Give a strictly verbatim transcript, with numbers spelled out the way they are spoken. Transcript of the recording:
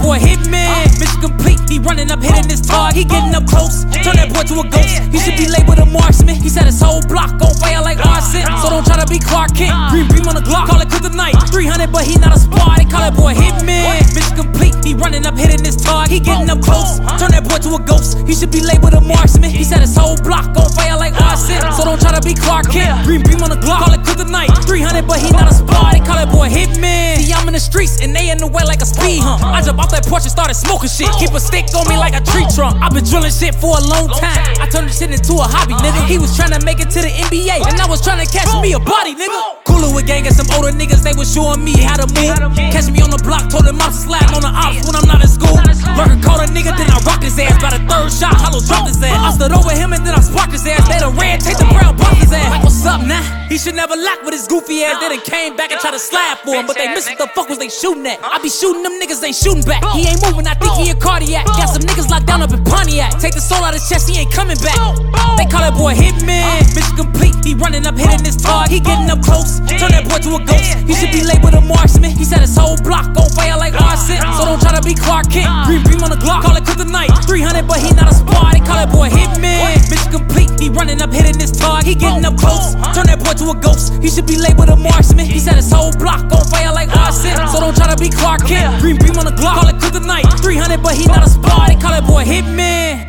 boy hitman. Mission complete, he running up, hitting his target. He getting up close, turn that boy to a ghost. He should be labeled a marksman. He set his whole block on fire like arson. So don't try to be Clark Kent. Green beam on the Glock, call it kryptonite. three hundred, but he not a spy. They call that boy hitman. Mission complete, he running up, hitting his target. He getting up close, turn that boy to a ghost. He should be labeled a marksman. He set his whole block on fire like arson. So don't try to be Clark Kent. Green beam on the Glock, call it kryptonite. three hundred, but he not a spy. They call that boy hitman. See, I'm in the streets and they in the way like a speed hump. I jump off that porch and started smoking shit. Keep a stick on me like a tree trunk. I've been drilling shit for a long time. I turned this shit into a hobby, nigga. He was trying to make it to the N B A, and I was trying to catch me a body, nigga. Cooler with gang and some older niggas, they was showing me how to move. Catch me on the block, told them I'm sliding on the ops when I'm not in school. Lurker caught a nigga, then I rocked his ass. By the third shot, hollow dropped his ass. I stood over him and then I sparked his ass. They the red, take the brown, bump his ass. What's up now? He should never lack with his goofy ass. Then it came back and tried to slide for him, but they missed what the fuck was they shooting at. I be shooting them niggas, ain't shooting back. He ain't moving, I think he a cardiac. Got some niggas locked down up in Pontiac. Take the soul out his chest, he ain't coming back. They call that boy hitman. Mission complete, he running up, hitting his target. He getting up close, turn that boy to a ghost. He should be labeled a marksman. He set his whole block on fire like arson. So don't try to be Clark Kent. Green beam on the Glock, call it kryptonite. three hundred, but he not a spy. They call that boy hitman. Mission complete, he running up, hitting his target. He getting up close, turn that boy to a ghost. He should be labeled a marksman. He set his whole block on fire like arson. So don't try to be Clark Kent. Green beam on the Glock, call it kryptonite. three hundred, but he not a spy. They call that boy hitman.